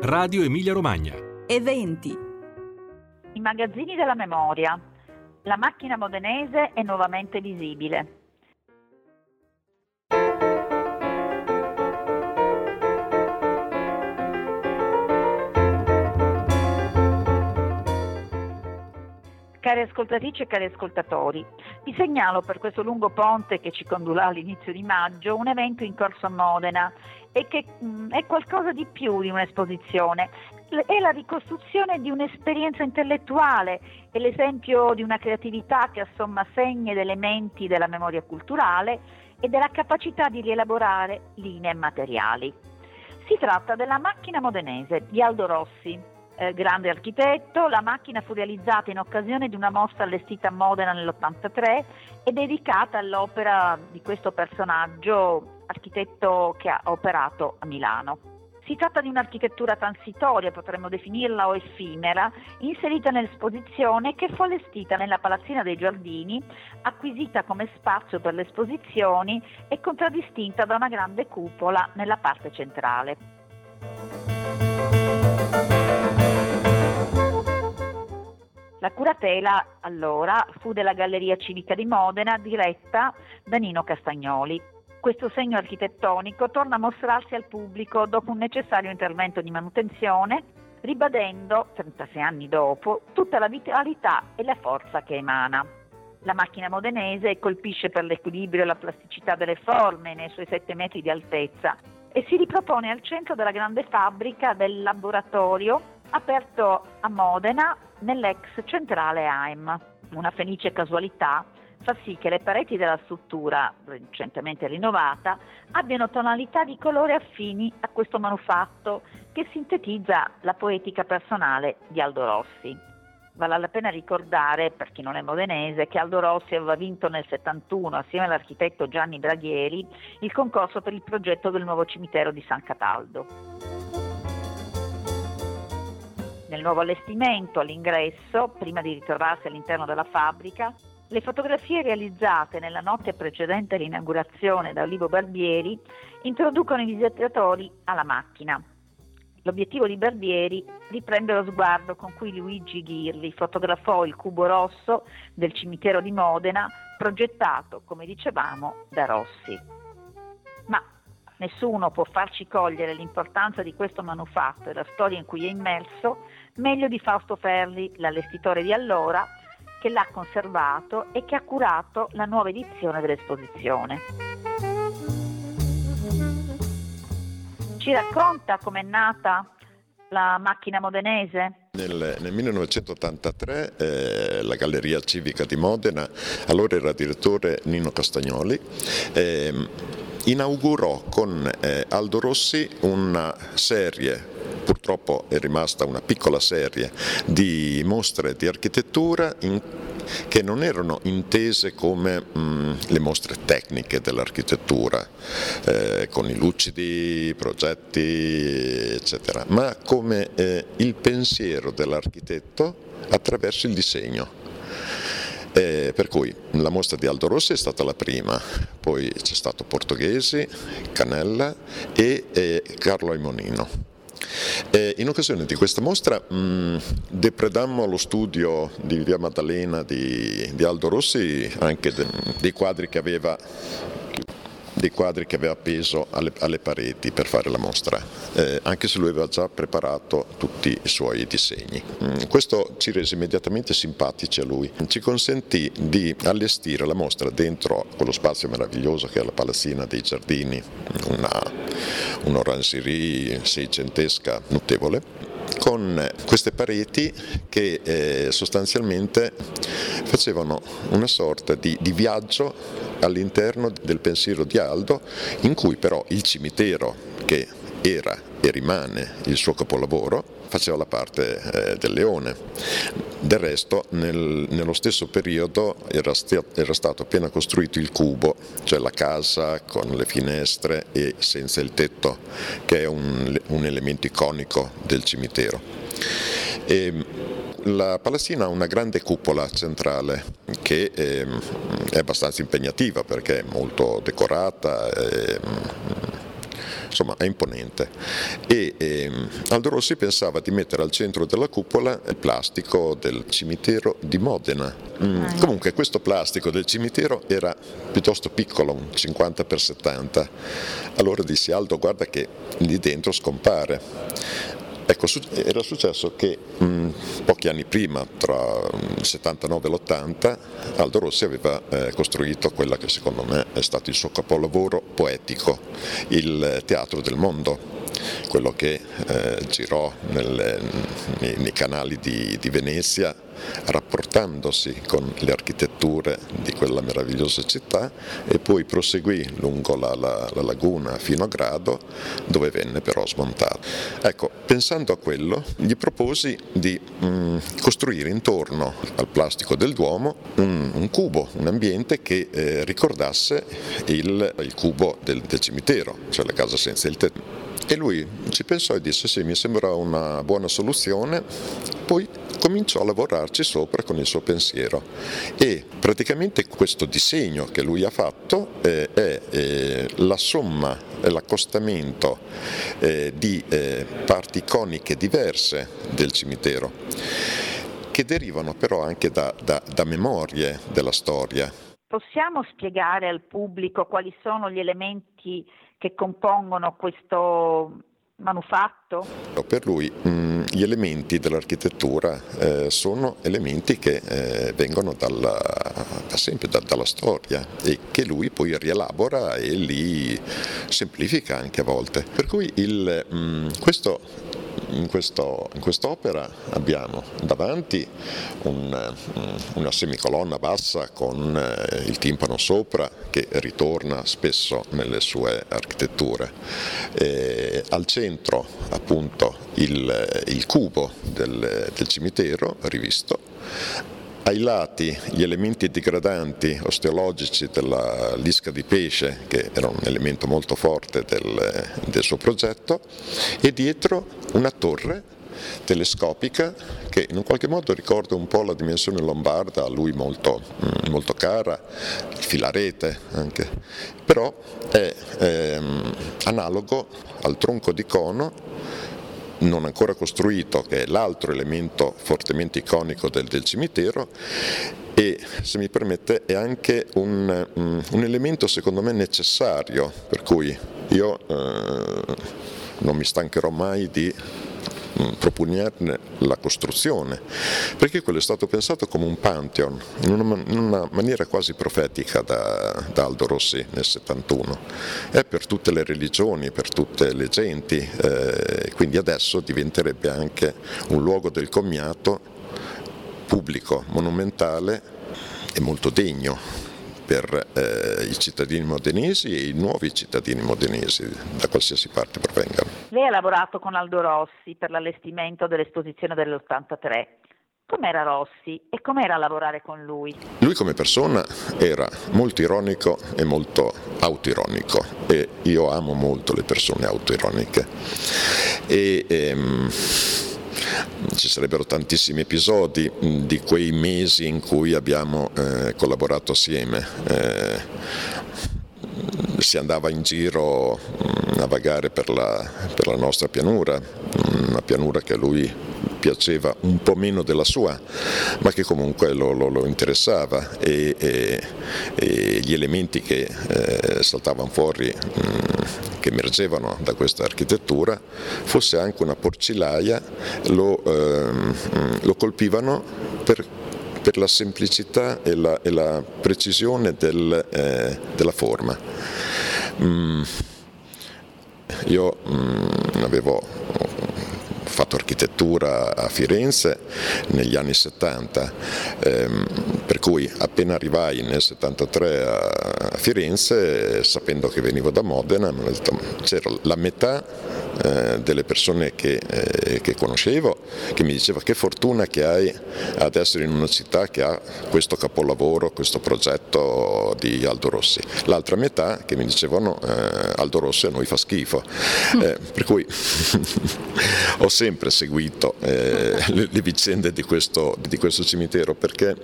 Radio Emilia Romagna. Eventi. I magazzini della memoria. La macchina modenese è nuovamente visibile. Cari ascoltatrici e cari ascoltatori, vi segnalo per questo lungo ponte che ci condurrà all'inizio di maggio un evento in corso a Modena e che è qualcosa di più di un'esposizione. È la ricostruzione di un'esperienza intellettuale e l'esempio di una creatività che assomma segni ed elementi della memoria culturale e della capacità di rielaborare linee materiali. Si tratta della macchina modenese di Aldo Rossi. Grande architetto, la macchina fu realizzata in occasione di una mostra allestita a Modena nell'83 e dedicata all'opera di questo personaggio, architetto che ha operato a Milano. Si tratta di un'architettura transitoria, potremmo definirla, o effimera, inserita nell'esposizione che fu allestita nella Palazzina dei Giardini, acquisita come spazio per le esposizioni e contraddistinta da una grande cupola nella parte centrale. La curatela allora fu della Galleria Civica di Modena, diretta da Nino Castagnoli. Questo segno architettonico torna a mostrarsi al pubblico dopo un necessario intervento di manutenzione, ribadendo, 36 anni dopo, tutta la vitalità e la forza che emana. La macchina modenese colpisce per l'equilibrio e la plasticità delle forme nei suoi 7 metri di altezza e si ripropone al centro della grande fabbrica del laboratorio aperto a Modena nell'ex centrale AIM. Una felice casualità fa sì che le pareti della struttura, recentemente rinnovata, abbiano tonalità di colore affini a questo manufatto che sintetizza la poetica personale di Aldo Rossi. Vale la pena ricordare, per chi non è modenese, che Aldo Rossi aveva vinto nel 71, assieme all'architetto Gianni Braghieri, il concorso per il progetto del nuovo cimitero di San Cataldo. Nel nuovo allestimento, all'ingresso, prima di ritrovarsi all'interno della fabbrica, le fotografie realizzate nella notte precedente all'inaugurazione da Olivo Barbieri introducono i visitatori alla macchina. L'obiettivo di Barbieri riprende lo sguardo con cui Luigi Ghirri fotografò il cubo rosso del cimitero di Modena, progettato, come dicevamo, da Rossi. Ma nessuno può farci cogliere l'importanza di questo manufatto e la storia in cui è immerso meglio di Fausto Ferri, l'allestitore di allora, che l'ha conservato e che ha curato la nuova edizione dell'esposizione. Ci racconta com'è nata la macchina modenese? Nel 1983 la Galleria Civica di Modena, allora era direttore Nino Castagnoli, inaugurò con Aldo Rossi una serie, purtroppo è rimasta una piccola serie, di mostre di architettura che non erano intese come le mostre tecniche dell'architettura, con i lucidi progetti eccetera, ma come il pensiero dell'architetto attraverso il disegno. Per cui la mostra di Aldo Rossi è stata la prima, poi c'è stato Portoghesi, Canella e Carlo Aimonino. In occasione di questa mostra depredammo lo studio di Via Maddalena di Aldo Rossi anche dei quadri che aveva appeso alle pareti per fare la mostra, anche se lui aveva già preparato tutti i suoi disegni. Questo ci rese immediatamente simpatici a lui, ci consentì di allestire la mostra dentro quello spazio meraviglioso che è la Palazzina dei Giardini, un'orangerie seicentesca notevole, con queste pareti che sostanzialmente facevano una sorta di viaggio all'interno del pensiero di Aldo, in cui però il cimitero, che era e rimane il suo capolavoro, faceva la parte del leone. Del resto nello stesso periodo era stato appena costruito il cubo, cioè la casa con le finestre e senza il tetto, che è un elemento iconico del cimitero. La Palazzina ha una grande cupola centrale che è abbastanza impegnativa perché è molto decorata, insomma è imponente. E Aldo Rossi pensava di mettere al centro della cupola il plastico del cimitero di Modena. Comunque questo plastico del cimitero era piuttosto piccolo, un 50x70. Allora dissi: Aldo, guarda che lì dentro scompare. Ecco, era successo che pochi anni prima, tra il 79 e l'80, Aldo Rossi aveva costruito quella che secondo me è stato il suo capolavoro poetico, il Teatro del Mondo, quello che girò nei canali di Venezia, rapportandosi con le architetture di quella meravigliosa città, e poi proseguì lungo la laguna fino a Grado, dove venne però smontato. Ecco, pensando a quello, gli proposi di costruire intorno al plastico del Duomo un cubo, un ambiente che ricordasse il cubo del cimitero, cioè la casa senza il tetto. E lui ci pensò e disse: sì, mi sembra una buona soluzione. Poi cominciò a lavorarci sopra con il suo pensiero, e praticamente questo disegno che lui ha fatto è la somma, è l'accostamento di parti iconiche diverse del cimitero, che derivano però anche da memorie della storia. Possiamo spiegare al pubblico quali sono gli elementi che compongono questo manufatto? Per lui gli elementi dell'architettura sono elementi che vengono da sempre dalla storia, e che lui poi rielabora e li semplifica anche a volte. Per cui in quest'opera abbiamo davanti una semicolonna bassa con il timpano sopra, che ritorna spesso nelle sue architetture. Al centro appunto il cubo del cimitero rivisto. Ai lati gli elementi digradanti osteologici della lisca di pesce, che era un elemento molto forte del suo progetto, e dietro una torre telescopica che in un qualche modo ricorda un po' la dimensione lombarda, a lui molto cara, il filarete anche, però è analogo al tronco di cono non ancora costruito, che è l'altro elemento fortemente iconico del cimitero, e, se mi permette, è anche un elemento secondo me necessario, per cui io non mi stancherò mai di propugnerne la costruzione, perché quello è stato pensato come un pantheon in una maniera quasi profetica da Aldo Rossi nel 71. È per tutte le religioni, per tutte le genti, quindi adesso diventerebbe anche un luogo del commiato pubblico, monumentale e molto degno per i cittadini modenesi e i nuovi cittadini modenesi, da qualsiasi parte provengano. Lei ha lavorato con Aldo Rossi per l'allestimento dell'esposizione dell'83. Com'era Rossi e com'era lavorare con lui? Lui come persona era molto ironico e molto autoironico, e io amo molto le persone autoironiche. Ci sarebbero tantissimi episodi di quei mesi in cui abbiamo collaborato assieme. Si andava in giro a vagare per la nostra pianura, una pianura che a lui piaceva un po' meno della sua, ma che comunque lo interessava, e gli elementi che saltavano fuori, che emergevano da questa architettura, fosse anche una porcilaia, lo colpivano per la semplicità e la precisione della forma. Io avevo fatto architettura a Firenze negli anni 70, per cui appena arrivai nel 73 a Firenze, sapendo che venivo da Modena, mi hanno detto, c'era la metà delle persone che conoscevo che mi diceva: che fortuna che hai ad essere in una città che ha questo capolavoro, questo progetto di Aldo Rossi. L'altra metà che mi dicevano: Aldo Rossi a noi fa schifo. Per cui ho sempre seguito le vicende di questo cimitero, perché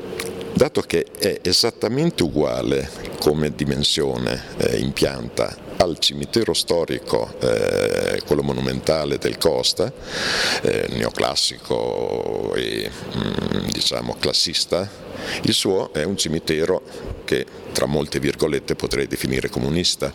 dato che è esattamente uguale come dimensione in pianta al cimitero storico, quello monumentale del Costa, neoclassico e diciamo classista. Il suo è un cimitero che tra molte virgolette potrei definire comunista,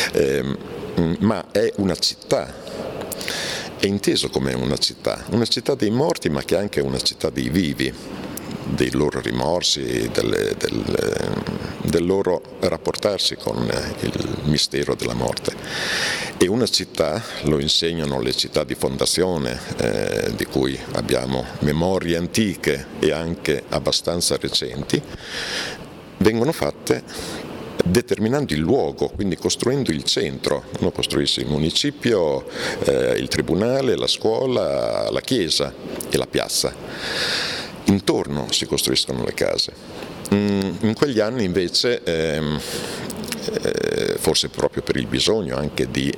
ma è una città, è inteso come una città dei morti, ma che è anche una città dei vivi, dei loro rimorsi, del loro rapportarsi con il mistero della morte. E una città, lo insegnano le città di fondazione, di cui abbiamo memorie antiche e anche abbastanza recenti, vengono fatte determinando il luogo, quindi costruendo il centro. Uno costruisce il municipio, il tribunale, la scuola, la chiesa e la piazza. Intorno si costruiscono le case. In quegli anni invece, forse proprio per il bisogno anche di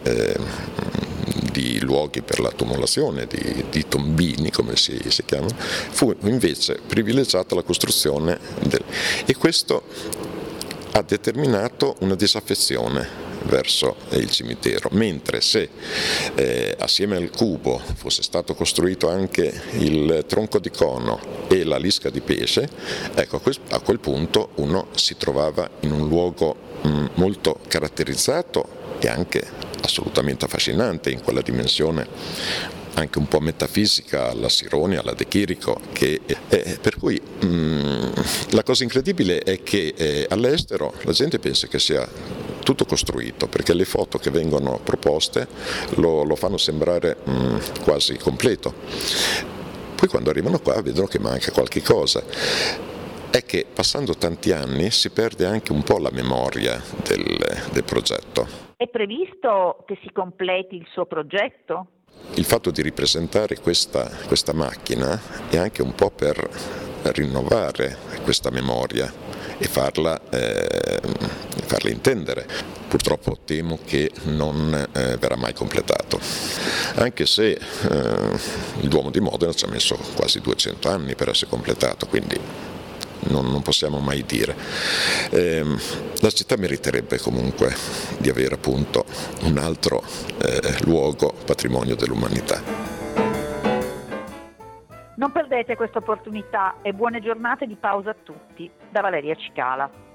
luoghi per la tumulazione, di tombini come si chiamano, fu invece privilegiata la costruzione e questo ha determinato una disaffezione verso il cimitero, mentre se assieme al cubo fosse stato costruito anche il tronco di cono e la lisca di pesce, ecco, a quel punto uno si trovava in un luogo molto caratterizzato e anche assolutamente affascinante in quella dimensione anche un po' metafisica alla Sironia, alla De Chirico, per cui la cosa incredibile è che all'estero la gente pensa che sia tutto costruito, perché le foto che vengono proposte lo fanno sembrare quasi completo. Poi quando arrivano qua vedono che manca qualche cosa. È che passando tanti anni si perde anche un po' la memoria del progetto. È previsto che si completi il suo progetto? Il fatto di ripresentare questa macchina è anche un po' per rinnovare questa memoria e farla intendere. Purtroppo temo che non verrà mai completato, anche se il Duomo di Modena ci ha messo quasi 200 anni per essere completato, quindi non possiamo mai dire. La città meriterebbe comunque di avere appunto un altro luogo patrimonio dell'umanità. Non perdete questa opportunità e buone giornate di pausa a tutti. Da Valeria Cicala.